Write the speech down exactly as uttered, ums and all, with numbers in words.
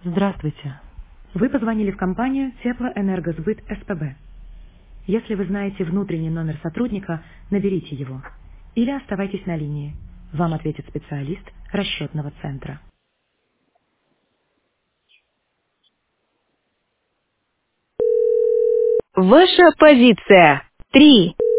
Здравствуйте. Вы позвонили в компанию Теплоэнергосбыт СПБ. Если вы знаете внутренний номер сотрудника, наберите его. Или оставайтесь на линии. Вам ответит специалист расчетного центра. Ваша позиция. Три.